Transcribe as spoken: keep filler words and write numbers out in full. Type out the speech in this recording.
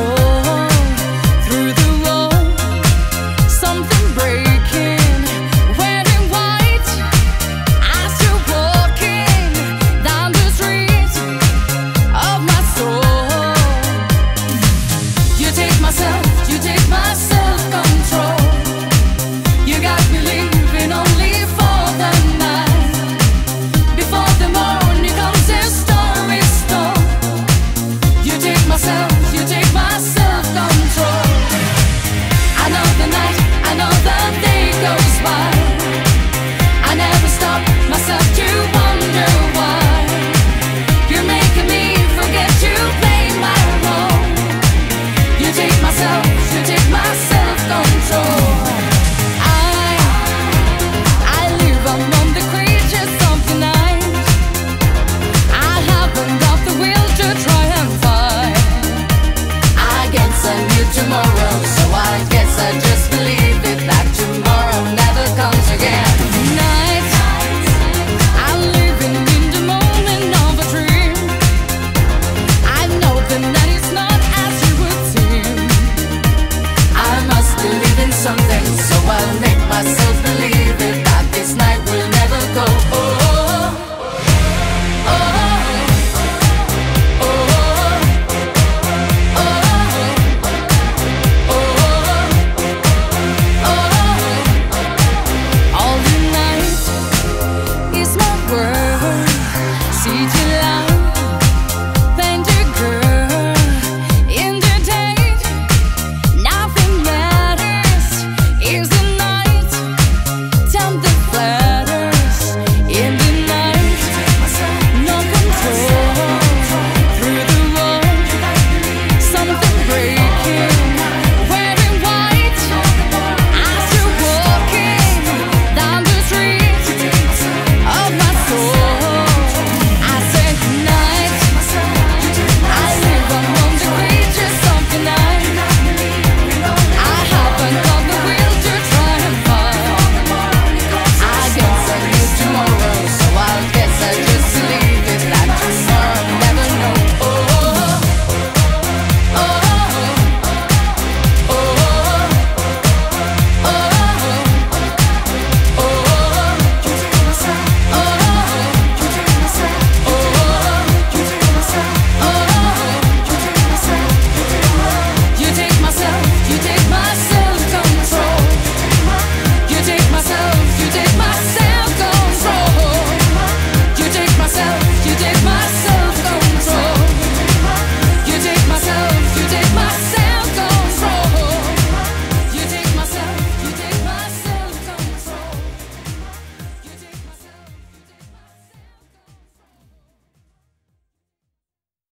soul through the wall. Something breaking, wearing white. I still walking down the street of my soul. You take myself, you take my self-control. You got me living only for the night. Before the morning comes, this story stone. You take myself, you take my self-control. I know the night, I know the day goes by. I never stop myself to wonder why. You're making me forget to play my role. You take myself, you take my self-control. I, I live among the creatures of the night. I haven't got the will to try and fight. I guess I knew tomorrow, so I guess I just believe it, that tomorrow never comes again.